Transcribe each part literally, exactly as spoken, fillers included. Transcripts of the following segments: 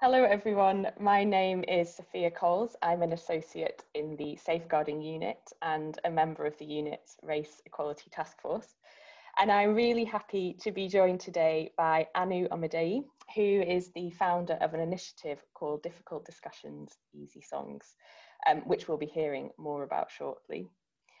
Hello everyone, my name is Sophia Coles. I'm an associate in the Safeguarding Unit and a member of the unit's Race Equality Task Force. And I'm really happy to be joined today by Anu Omodeyi, who is the founder of an initiative called Difficult Discussions, Easy Songs, um, which we'll be hearing more about shortly.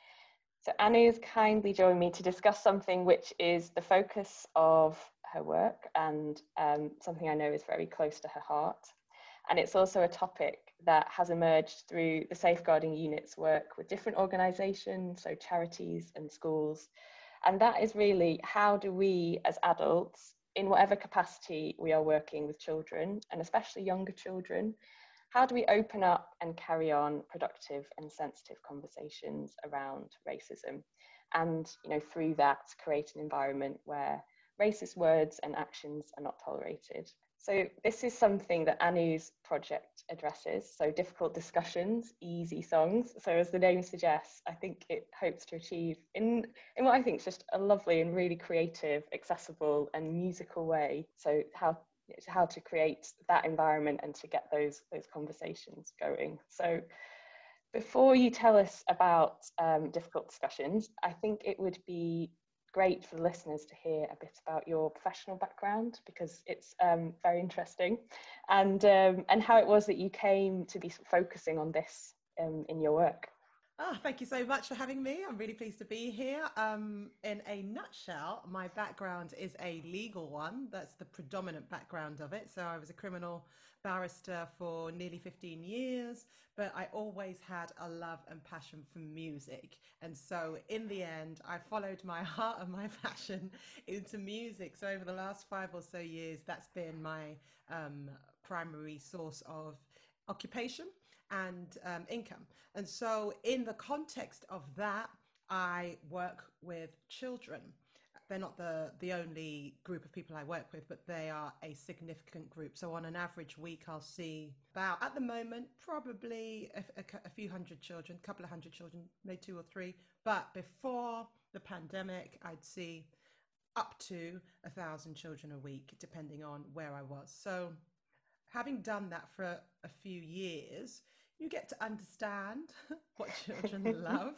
So Anu's kindly joined me to discuss something which is the focus of her work and um, something I know is very close to her heart. And it's also a topic that has emerged through the Safeguarding Unit's work with different organisations, so charities and schools. And that is really, how do we as adults, in whatever capacity we are working with children, and especially younger children, how do we open up and carry on productive and sensitive conversations around racism? And, you know, through that, create an environment where racist words and actions are not tolerated. So this is something that Anu's project addresses. So difficult discussions, easy songs. So as the name suggests, I think it hopes to achieve in, in what I think is just a lovely and really creative, accessible and musical way. So how how to create that environment and to get those those conversations going. So before you tell us about um, difficult discussions, I think it would be great for the listeners to hear a bit about your professional background, because it's um, very interesting, and um, and how it was that you came to be focusing on this um, in your work. Oh, thank you so much for having me. I'm really pleased to be here. Um, in a nutshell, my background is a legal one. That's the predominant background of it. So I was a criminal barrister for nearly fifteen years, but I always had a love and passion for music. And so in the end, I followed my heart and my passion into music. So over the last five or so years, that's been my um, primary source of occupation and um, income. And so in the context of that, I work with children. They're not the, the only group of people I work with, but they are a significant group. So on an average week, I'll see about, at the moment, probably a, a, a few hundred children, a couple of hundred children, maybe two or three. But before the pandemic, I'd see up to a thousand children a week, depending on where I was. So having done that for a, a few years, you get to understand what children love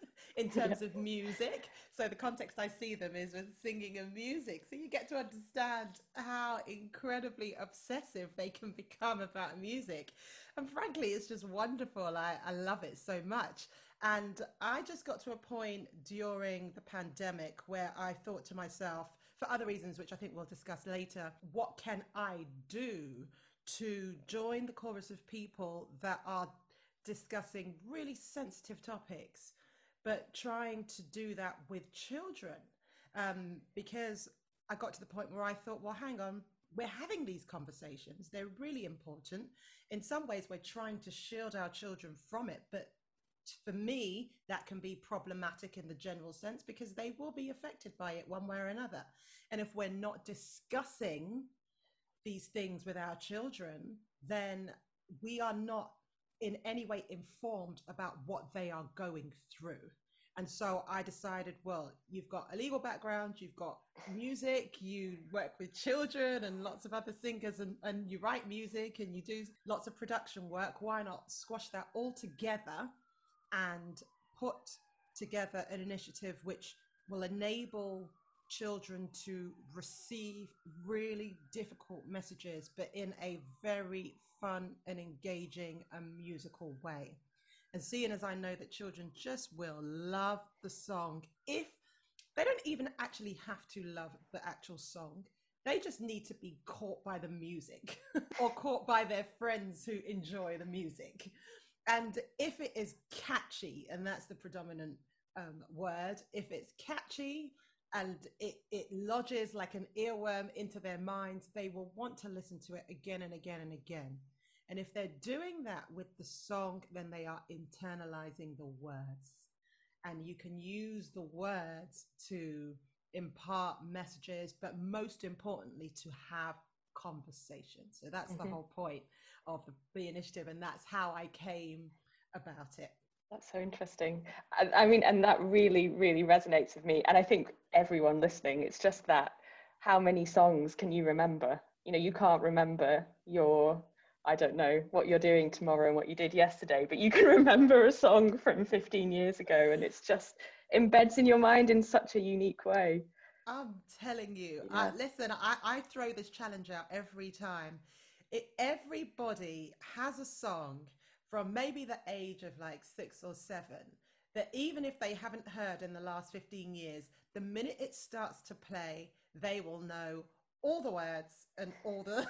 in terms Yeah. of music. So the context I see them is with singing and music. So you get to understand how incredibly obsessive they can become about music. And frankly, it's just wonderful. I, I love it so much. And I just got to a point during the pandemic where I thought to myself, for other reasons, which I think we'll discuss later, what can I do to join the chorus of people that are discussing really sensitive topics, but trying to do that with children? Um, because I got to the point where I thought, well, hang on, we're having these conversations. They're really important. In some ways, we're trying to shield our children from it. But for me, that can be problematic in the general sense, because they will be affected by it one way or another. And if we're not discussing these things with our children, then we are not in any way informed about what they are going through. And so I decided, well, you've got a legal background, you've got music, you work with children and lots of other singers, and, and you write music and you do lots of production work. Why not squash that all together and put together an initiative which will enable children to receive really difficult messages, but in a very fun and engaging and musical way. And seeing as I know that children just will love the song, if they don't even actually have to love the actual song, they just need to be caught by the music or caught by their friends who enjoy the music. And if it is catchy, and that's the predominant um, word, if it's catchy, and it, it lodges like an earworm into their minds, they will want to listen to it again and again and again. And if they're doing that with the song, then they are internalizing the words. And you can use the words to impart messages, but most importantly, to have conversation. So that's mm-hmm. the whole point of the, the initiative. And that's how I came about it. That's so interesting. I, I mean, and that really, really resonates with me. And I think everyone listening, it's just that, how many songs can you remember? You know, you can't remember your I don't know what you're doing tomorrow and what you did yesterday, but you can remember a song from fifteen years ago, and it's just embeds in your mind in such a unique way. I'm telling you, I, Yeah. listen, I, I throw this challenge out every time. It, everybody has a song from maybe the age of like six or seven that even if they haven't heard in the last fifteen years, the minute it starts to play, they will know all the words and all the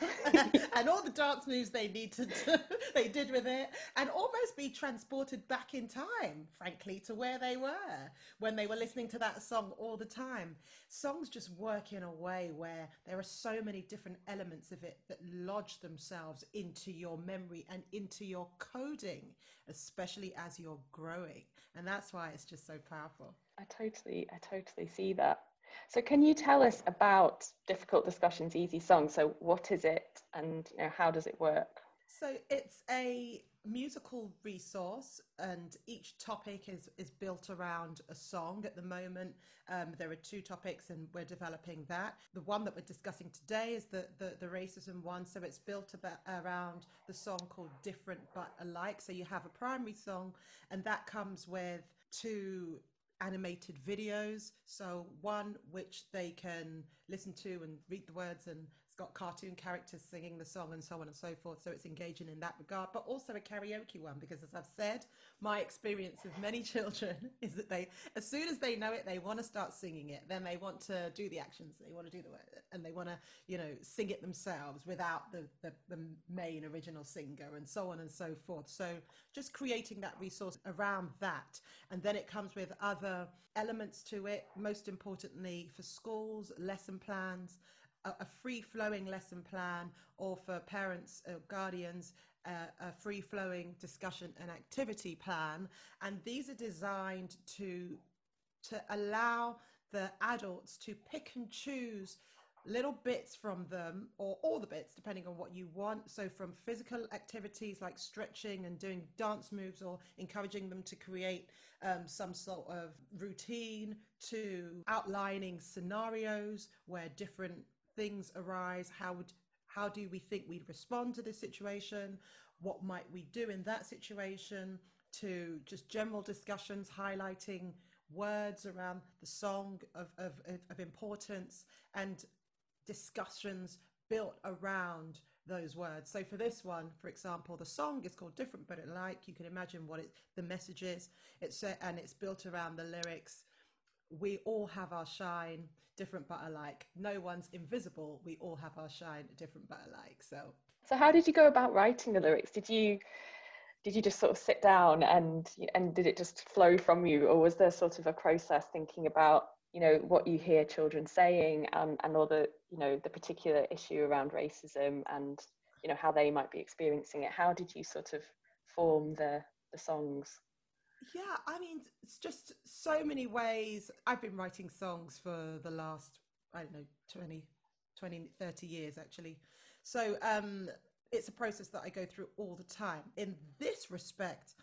and all the dance moves they need to do, they did with it, and almost be transported back in time, frankly, to where they were when they were listening to that song all the time. Songs just work in a way where there are so many different elements of it that lodge themselves into your memory and into your coding, especially as you're growing. And that's why it's just so powerful. I totally, I totally see that. So can you tell us about Difficult Discussions, Easy Songs? So what is it, and you know, how does it work? So it's a musical resource, and each topic is is built around a song. At the moment, um, there are two topics, and we're developing that. The one that we're discussing today is the the, the racism one. So it's built about around the song called "Different But Alike." So you have a primary song, and that comes with two animated videos. So one which they can listen to and read the words, and it's got cartoon characters singing the song and so on and so forth. So it's engaging in that regard, but also a karaoke one, because as I've said, my experience with many children is that they, as soon as they know it, they want to start singing it. Then they want to do the actions, they want to do the word, and they want to, you know, sing it themselves without the, the, the main original singer, and so on and so forth. So just creating that resource around that. And then it comes with other elements to it, most importantly for schools, lesson plans, a, a free-flowing lesson plan, or for parents or guardians, uh, a free-flowing discussion and activity plan. And these are designed to to allow the adults to pick and choose little bits from them, or all the bits depending on what you want. So from physical activities like stretching and doing dance moves, or encouraging them to create um, some sort of routine, to outlining scenarios where different things arise. How would how do we think we'd respond to this situation? What might we do in that situation? To just general discussions highlighting words around the song of, of, of importance, and discussions built around those words. So for this one, for example, the song is called Different But Alike. You can imagine what it, the message is. It's uh, and it's built around the lyrics. We all have our shine, different but alike. No one's invisible. We all have our shine, different but alike. So, So how did you go about writing the lyrics? Did you did you just sort of sit down and and did it just flow from you, or was there sort of a process thinking about, you know, what you hear children saying, and and all the, you know, the particular issue around racism, and you know how they might be experiencing it? How did you sort of form the the songs? yeah, I mean, it's just so many ways. I've been writing songs for the last, I don't know, twenty, twenty, thirty years actually. So um, it's a process that I go through all the time. In this respect,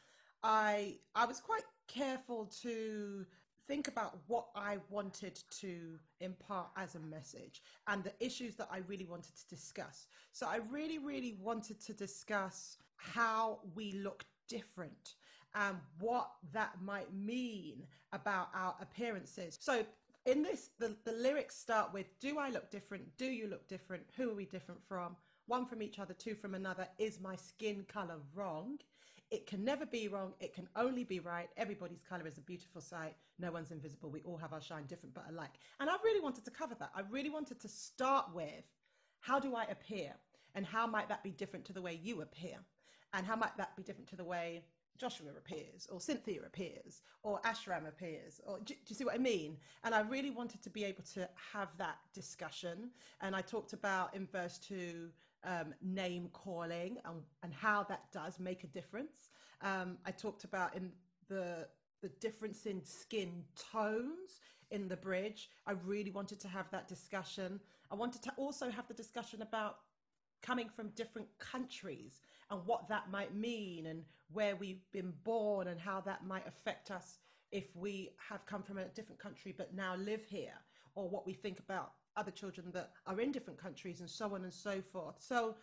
I I was quite careful to think about what I wanted to impart as a message, and the issues that I really wanted to discuss. So I really, really wanted to discuss how we look different and what that might mean about our appearances. So in this, the, the lyrics start with, do I look different? Do you look different? Who are we different from? One from each other, two from another. Is my skin color wrong? It can never be wrong. It can only be right. Everybody's color is a beautiful sight. No one's invisible. We all have our shine, different but alike. And I really wanted to cover that. I really wanted to start with, how do I appear? And how might that be different to the way you appear? And how might that be different to the way Joshua appears, or Cynthia appears, or Ashram appears, or do, do you see what I mean? And I really wanted to be able to have that discussion. And I talked about in verse two, um, name calling, and, and how that does make a difference. Um, I talked about in the the difference in skin tones in the bridge. I really wanted to have that discussion. I wanted to also have the discussion about coming from different countries and what that might mean, and where we've been born, and how that might affect us if we have come from a different country but now live here, or what we think about other children that are in different countries, and so on and so forth. So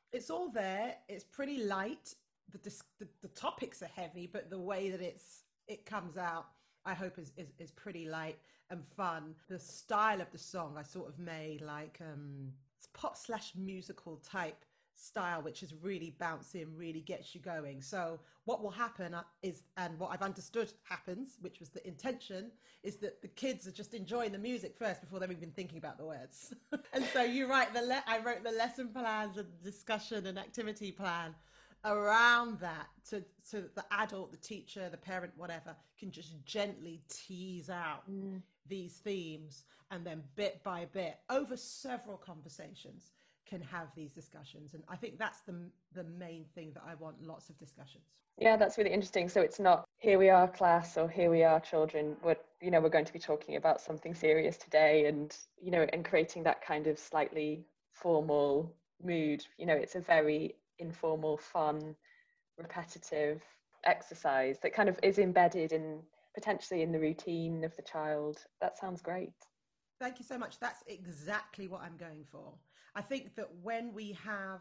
it's all there. It's pretty light. The, dis- the the topics are heavy, but the way that it's it comes out, I hope is, is is pretty light and fun. The style of the song, I sort of made like um it's pop slash musical type style, which is really bouncy and really gets you going. So what will happen uh, is, and what I've understood happens, which was the intention, is that the kids are just enjoying the music first before they're even thinking about the words. And so you write the le- I wrote the lesson plans and discussion and activity plan around that, to so that the adult, the teacher, the parent, whatever, can just gently tease out Mm. these themes, and then bit by bit over several conversations can have these discussions. And I think that's the the main thing, that I want lots of discussions. Yeah, that's really interesting. So it's not here we are class or here we are children. We're, you know, we're going to be talking about something serious today, and, you know, and creating that kind of slightly formal mood. You know, it's a very informal, fun, repetitive exercise that kind of is embedded in potentially in the routine of the child. That sounds great. Thank you so much. That's exactly what I'm going for. I think that when we have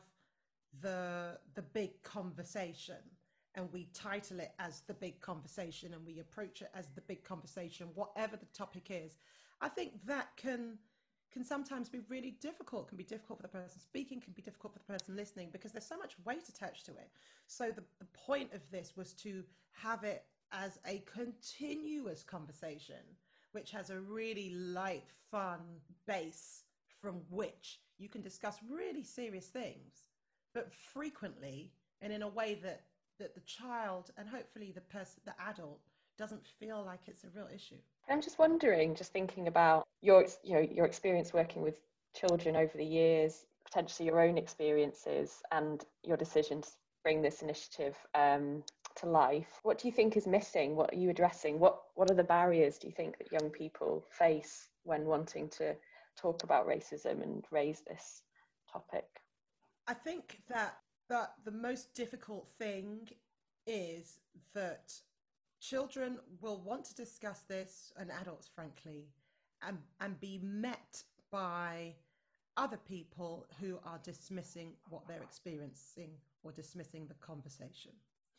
the the big conversation, and we title it as the big conversation, and we approach it as the big conversation, whatever the topic is, I think that can can sometimes be really difficult. Can be difficult for the person speaking, can be difficult for the person listening, because there's so much weight attached to it. So the, the point of this was to have it as a continuous conversation, which has a really light, fun base from which you can discuss really serious things, but frequently and in a way that that the child, and hopefully the person, the adult, doesn't feel like it's a real issue. I'm just wondering, just thinking about your, you know, your experience working with children over the years, potentially your own experiences, and your decision to bring this initiative um, to life. What do you think is missing? What are you addressing? What What are the barriers, do you think, that young people face when wanting to talk about racism and raise this topic? I think that that the most difficult thing is that children will want to discuss this, and adults, frankly, and, and be met by other people who are dismissing what they're experiencing, or dismissing the conversation.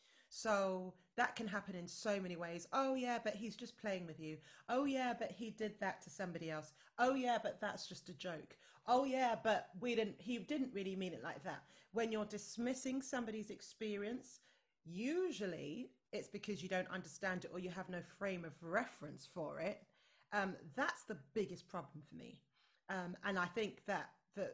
So that can happen in so many ways. Oh, yeah, but he's just playing with you. Oh, yeah, but he did that to somebody else. Oh, yeah, but that's just a joke. Oh, yeah, but we didn't, he didn't really mean it like that. When you're dismissing somebody's experience, usually it's because you don't understand it, or you have no frame of reference for it. Um, that's the biggest problem for me. Um, and I think that that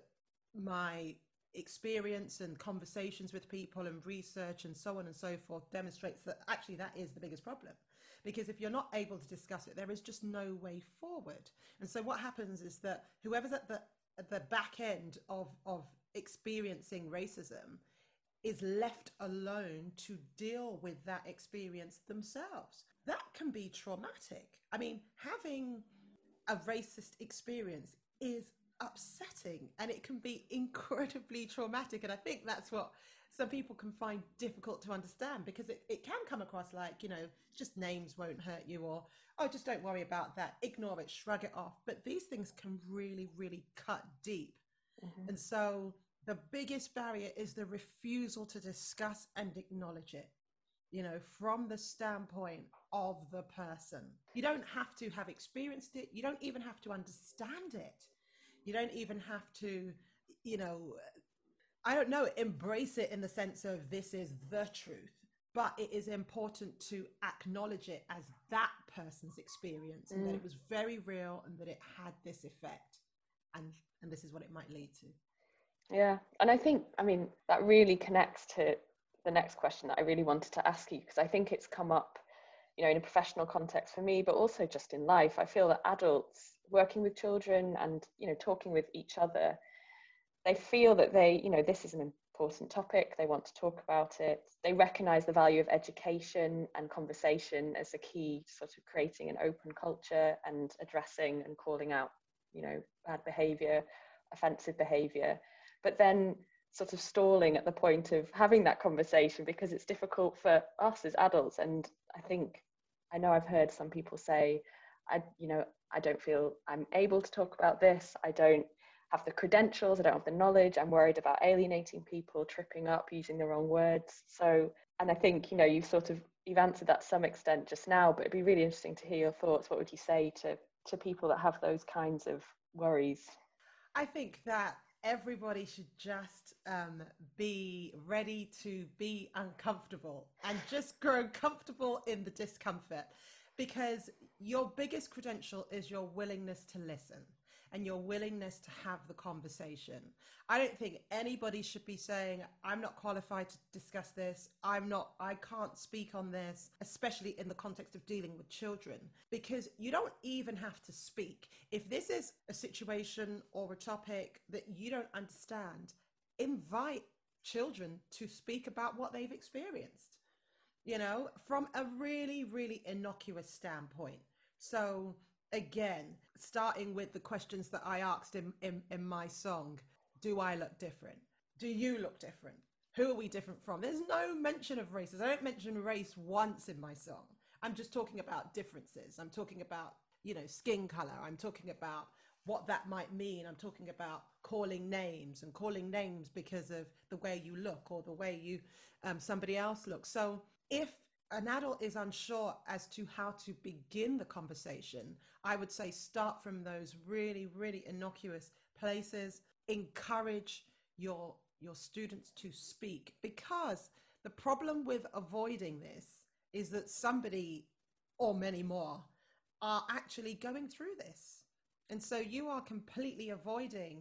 my experience and conversations with people and research and so on and so forth demonstrates that actually that is the biggest problem, because if you're not able to discuss it, there is just no way forward. And so what happens is that whoever's at the at the back end of of experiencing racism is left alone to deal with that experience themselves. That can be traumatic. I mean, having a racist experience is upsetting, and it can be incredibly traumatic. And I think that's what some people can find difficult to understand, because it, it can come across like, you know, just names won't hurt you, or, oh, just don't worry about that, ignore it, shrug it off. But these things can really, really cut deep. Mm-hmm. And so the biggest barrier is the refusal to discuss and acknowledge it, you know, from the standpoint of the person. You don't have to have experienced it. You don't even have to understand it. You don't even have to, you know, I don't know, embrace it in the sense of this is the truth. But it is important to acknowledge it as that person's experience, and mm. that it was very real, and that it had this effect. And, and this is what it might lead to. Yeah. And I think, I mean, that really connects to the next question that I really wanted to ask you, because I think it's come up, you know, in a professional context for me, but also just in life. I feel that adults working with children and, you know, talking with each other, they feel that they, you know, this is an important topic. They want to talk about it. They recognize the value of education and conversation as a key to sort of creating an open culture and addressing and calling out, you know, bad behavior, offensive behavior. But then sort of stalling at the point of having that conversation because it's difficult for us as adults. And I think, I know I've heard some people say, I, you know, I don't feel I'm able to talk about this. I don't, have the credentials, I don't have the knowledge, I'm worried about alienating people, tripping up, using the wrong words. So, and I think, you know, you've sort of, you've answered that to some extent just now, but it'd be really interesting to hear your thoughts. What would you say to, to people that have those kinds of worries? I think that everybody should just um, be ready to be uncomfortable and just grow comfortable in the discomfort, because your biggest credential is your willingness to listen and your willingness to have the conversation. I don't think anybody should be saying, I'm not qualified to discuss this. I'm not, I can't speak on this, especially in the context of dealing with children, because you don't even have to speak. If this is a situation or a topic that you don't understand, invite children to speak about what they've experienced, you know, from a really, really innocuous standpoint. So again, starting with the questions that I asked in, in, in my song, do I look different? Do you look different? Who are we different from? There's no mention of races. I don't mention race once in my song. I'm just talking about differences. I'm talking about, you know, skin color. I'm talking about what that might mean. I'm talking about calling names and calling names because of the way you look or the way you um, somebody else looks. So if an adult is unsure as to how to begin the conversation, I would say start from those really, really innocuous places. Encourage your your students to speak, because the problem with avoiding this is that somebody or many more are actually going through this. And so you are completely avoiding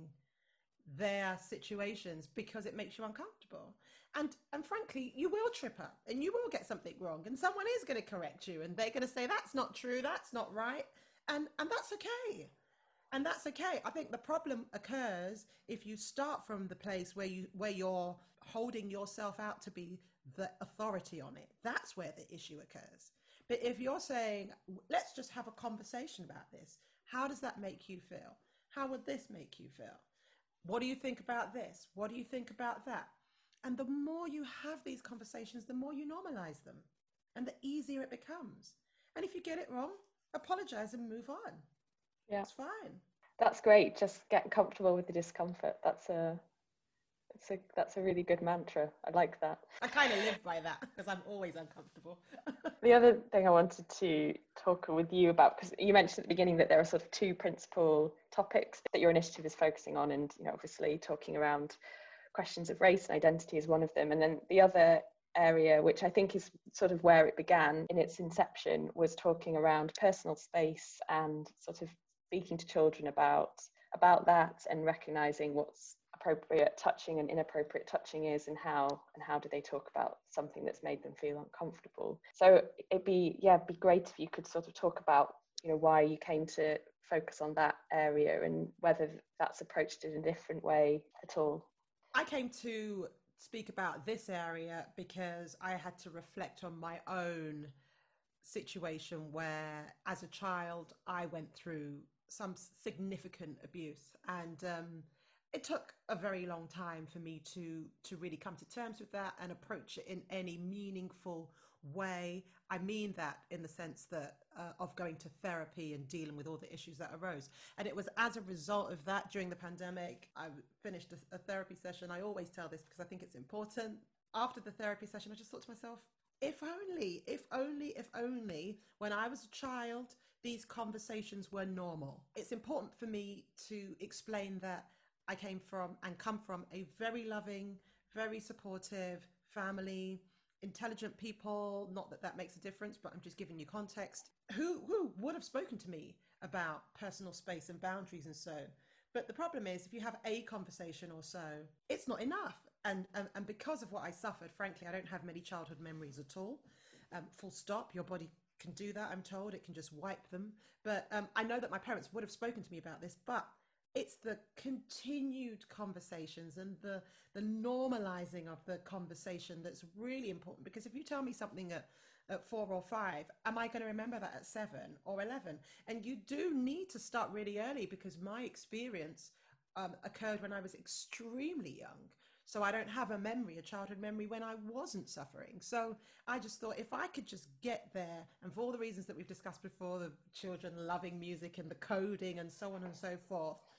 their situations because it makes you uncomfortable. And and frankly, you will trip up and you will get something wrong, and someone is going to correct you and they're going to say that's not true, that's not right. And and that's okay. And that's okay. I think the problem occurs if you start from the place where you where you're holding yourself out to be the authority on it. That's where the issue occurs. But if you're saying, let's just have a conversation about this, how does that make you feel? How would this make you feel? What do you think about this? What do you think about that? And the more you have these conversations, the more you normalize them and the easier it becomes. And if you get it wrong, apologize and move on. Yeah, it's fine. That's great. Just get comfortable with the discomfort. That's a, it's a, that's a really good mantra. I like that. I kind of live by that because I'm always uncomfortable. The other thing I wanted to talk with you about, because you mentioned at the beginning that there are sort of two principal topics that your initiative is focusing on, and you know, obviously talking around questions of race and identity is one of them, and then the other area, which I think is sort of where it began in its inception, was talking around personal space and sort of speaking to children about about that and recognizing what's appropriate touching and inappropriate touching is, and how and how do they talk about something that's made them feel uncomfortable. So it'd be yeah it'd be great if you could sort of talk about, you know, why you came to focus on that area and whether that's approached it in a different way at all. I came to speak about this area because I had to reflect on my own situation where as a child I went through some significant abuse, and um, it took a very long time for me to to really come to terms with that and approach it in any meaningful way. I mean that in the sense that uh, of going to therapy and dealing with all the issues that arose. And it was as a result of that during the pandemic, I finished a, a therapy session. I always tell this because I think it's important. After the therapy session, I just thought to myself, if only, if only, if only when I was a child, these conversations were normal. It's important for me to explain that I came from and come from a very loving, very supportive family, intelligent people. Not that that makes a difference, but I'm just giving you context. Who who would have spoken to me about personal space and boundaries and so. But the problem is, if you have a conversation or so, it's not enough. And and, and because of what I suffered, frankly, I don't have many childhood memories at all. Um, full stop. Your body can do that, I'm told. It can just wipe them. But um, I know that my parents would have spoken to me about this, but it's the continued conversations and the the normalizing of the conversation that's really important. Because if you tell me something at, at four or five, am I going to remember that at seven or eleven? And you do need to start really early, because my experience um, occurred when I was extremely young. So I don't have a memory, a childhood memory when I wasn't suffering. So I just thought if I could just get there, and for all the reasons that we've discussed before, the children loving music and the coding and so on and so forth,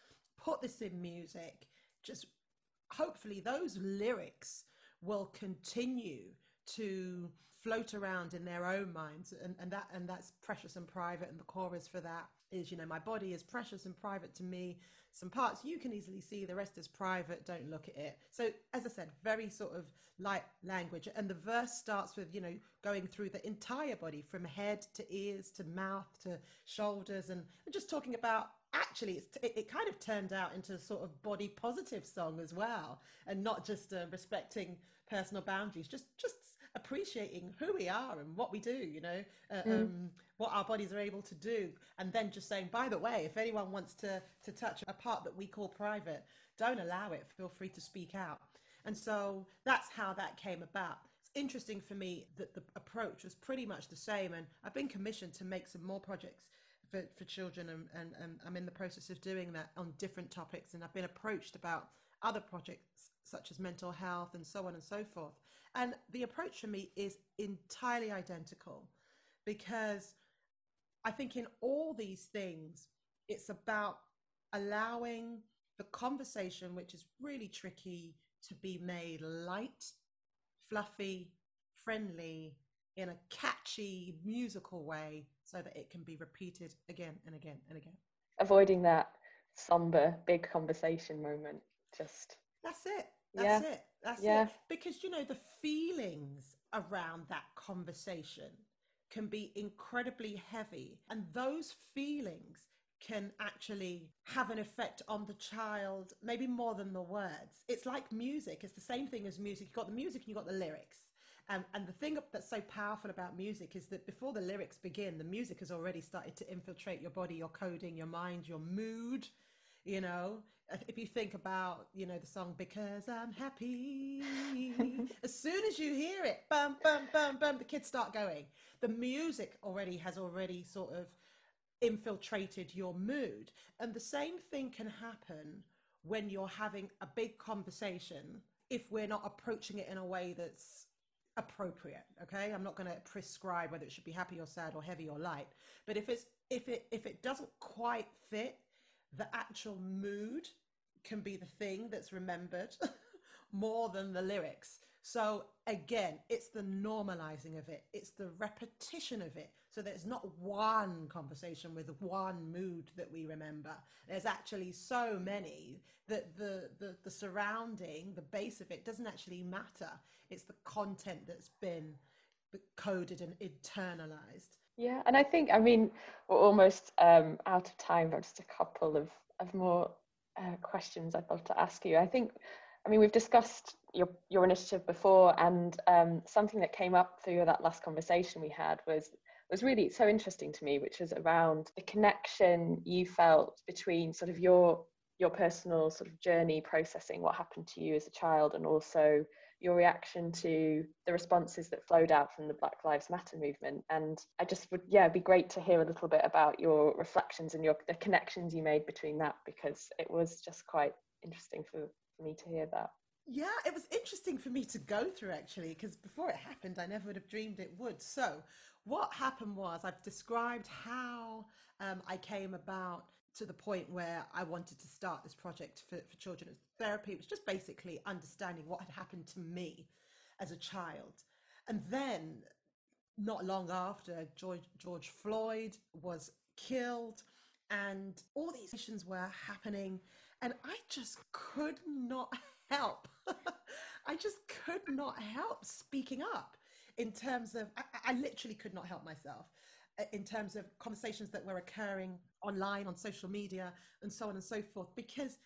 put this in music, just hopefully those lyrics will continue to float around in their own minds, and, and that and that's precious and private, and the chorus for that is, you know, my body is precious and private to me, some parts you can easily see, the rest is private, don't look at it. So as I said, very sort of light language, and the verse starts with, you know, going through the entire body from head to ears to mouth to shoulders, and, and just talking about, actually it's, it, it kind of turned out into a sort of body positive song as well, and not just uh, respecting personal boundaries, just just appreciating who we are and what we do, you know, uh, Mm. um, what our bodies are able to do. And then just saying, by the way, if anyone wants to, to touch a part that we call private, don't allow it, feel free to speak out. And so that's how that came about. It's interesting for me that the approach was pretty much the same. And I've been commissioned to make some more projects for, for children. And, and, and I'm in the process of doing that on different topics. And I've been approached about other projects such as mental health and so on and so forth. And the approach for me is entirely identical, because I think in all these things, it's about allowing the conversation, which is really tricky, to be made light, fluffy, friendly, in a catchy musical way, so that it can be repeated again and again and again. Avoiding that somber, big conversation moment. Just That's it. That's yeah. it. That's yeah. it. Because, you know, the feelings around that conversation can be incredibly heavy. And those feelings can actually have an effect on the child, maybe more than the words. It's like music. It's the same thing as music. You've got the music and you've got the lyrics. Um, and the thing that's so powerful about music is that before the lyrics begin, the music has already started to infiltrate your body, your coding, your mind, your mood. You know, if you think about, you know, the song Because I'm Happy, as soon as you hear it, bum, bum, bum, bum, the kids start going. The music already has already sort of infiltrated your mood. And the same thing can happen when you're having a big conversation if we're not approaching it in a way that's appropriate. Okay, I'm not going to prescribe whether it should be happy or sad or heavy or light, but if it's if it if it doesn't quite fit, the actual mood can be the thing that's remembered more than the lyrics. So again, it's the normalizing of it. It's the repetition of it. So there's not one conversation with one mood that we remember. There's actually so many that the, the, the surrounding, the base of it doesn't actually matter. It's the content that's been coded and internalized. Yeah, and I think, I mean, we're almost um, out of time, but just a couple of, of more uh, questions I'd love to ask you. I think, I mean, we've discussed your, your initiative before, and um, something that came up through that last conversation we had was was really so interesting to me, which was around the connection you felt between sort of your your personal sort of journey processing what happened to you as a child, and also your reaction to the responses that flowed out from the Black Lives Matter movement. And I just would, yeah, it'd be great to hear a little bit about your reflections and your the connections you made between that, because it was just quite interesting for, for me to hear that. Yeah, it was interesting for me to go through, actually, because before it happened, I never would have dreamed it would. So what happened was, I've described how um, I came about to the point where I wanted to start this project for, for children. It was therapy. It was just basically understanding what had happened to me as a child. And then not long after, George, George Floyd was killed, and all these issues were happening, and I just could not help. I just could not help speaking up in terms of, I, I literally could not help myself in terms of conversations that were occurring online, on social media, and so on and so forth, because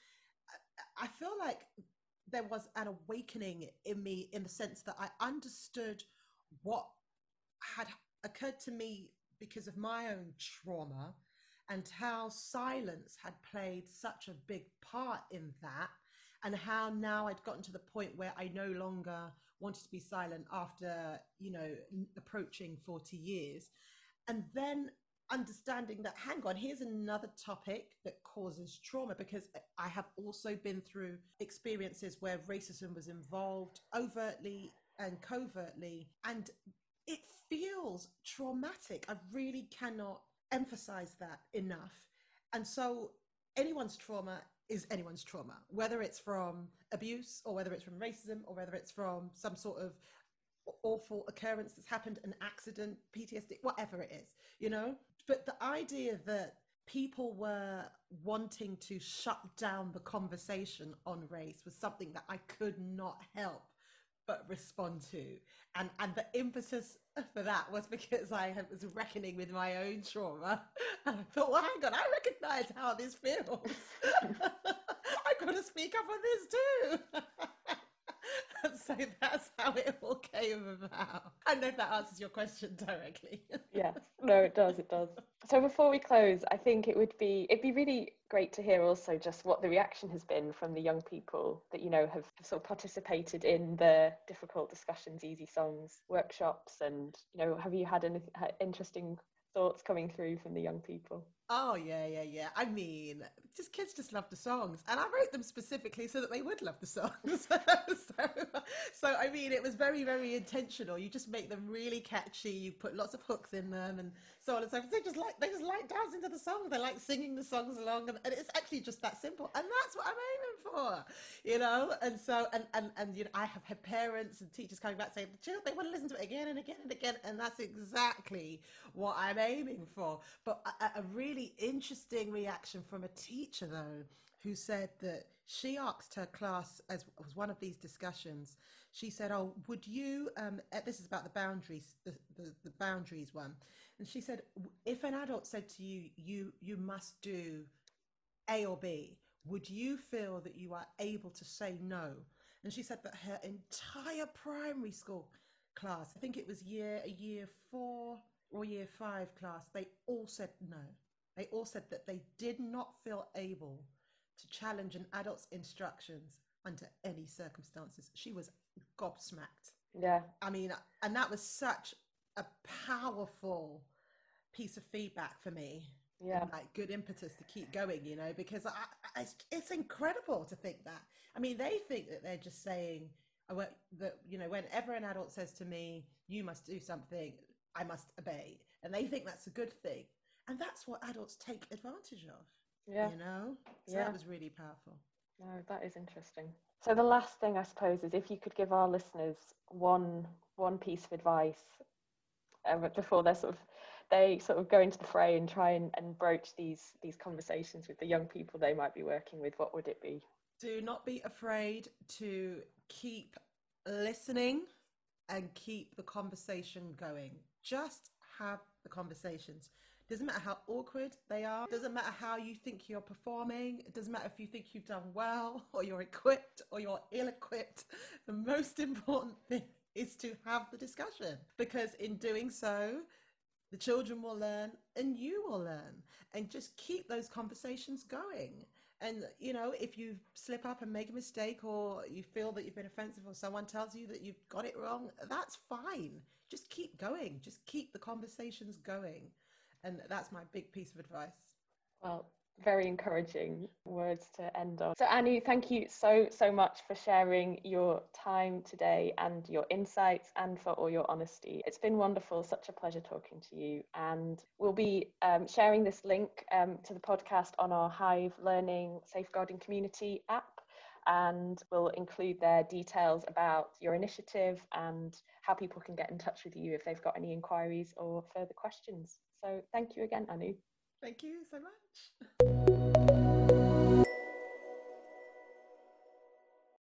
I feel like there was an awakening in me, in the sense that I understood what had occurred to me because of my own trauma, and how silence had played such a big part in that, and how now I'd gotten to the point where I no longer wanted to be silent after, you know, approaching forty years. And then understanding that, hang on, here's another topic that causes trauma, because I have also been through experiences where racism was involved overtly and covertly, and it feels traumatic. I really cannot emphasize that enough. And so anyone's trauma is anyone's trauma, whether it's from abuse or whether it's from racism or whether it's from some sort of awful occurrence that's happened, an accident, P T S D, whatever it is, you know? But the idea that people were wanting to shut down the conversation on race was something that I could not help but respond to. And and the impetus for that was because I was reckoning with my own trauma. And I thought, well, hang on, I recognize how this feels. I've got to speak up on this too. And so that's how it all came about. I don't know if that answers your question directly. Yes, no, it does, it does. So before we close, I think it would be, it'd be really great to hear also just what the reaction has been from the young people that, you know, have, have sort of participated in the Difficult Discussions, Easy Songs workshops. And, you know, have you had any had interesting thoughts coming through from the young people? Oh, yeah, yeah, yeah. I mean, just kids just love the songs. And I wrote them specifically so that they would love the songs. so, so, I mean, it was very, very intentional. You just make them really catchy. You put lots of hooks in them and so on and so forth. They just like, they just like dancing to the song. They like singing the songs along. And, and it's actually just that simple. And that's what I'm aiming for, you know? And so, and, and, and you know, I have had parents and teachers coming back saying, the children, they want to listen to it again and again and again. And that's exactly what I'm aiming for. But a, a really interesting reaction from a teacher though, who said that she asked her class, as was one of these discussions, she said, oh, would you um this is about the boundaries, the, the the boundaries one, and she said, if an adult said to you, you you must do A or B, would you feel that you are able to say no? And she said that her entire primary school class, I think it was year a year four or year five class, they all said no. They all said that they did not feel able to challenge an adult's instructions under any circumstances. She was gobsmacked. Yeah. I mean, and that was such a powerful piece of feedback for me. Yeah. And like good impetus to keep going, you know, because I, I, it's, it's incredible to think that. I mean, they think that they're just saying that, you know, whenever an adult says to me, you must do something, I must obey. And they think that's a good thing. And that's what adults take advantage of, yeah. you know? So yeah. that was really powerful. No, that is interesting. So the last thing, I suppose, is if you could give our listeners one one piece of advice uh, before they're sort of, they sort of go into the fray and try and, and broach these, these conversations with the young people they might be working with, what would it be? Do not be afraid to keep listening and keep the conversation going. Just have the conversations. Doesn't matter how awkward they are. Doesn't matter how you think you're performing. It doesn't matter if you think you've done well or you're equipped or you're ill-equipped. The most important thing is to have the discussion, because in doing so, the children will learn and you will learn, and just keep those conversations going. And, you know, if you slip up and make a mistake, or you feel that you've been offensive, or someone tells you that you've got it wrong, that's fine. Just keep going. Just keep the conversations going. And that's my big piece of advice. Well, very encouraging words to end on. So Anu, thank you so, so much for sharing your time today and your insights, and for all your honesty. It's been wonderful, such a pleasure talking to you. And we'll be um, sharing this link um, to the podcast on our Hive Learning Safeguarding Community app. And we'll include their details about your initiative and how people can get in touch with you if they've got any inquiries or further questions. So thank you again, Anu. Thank you so much.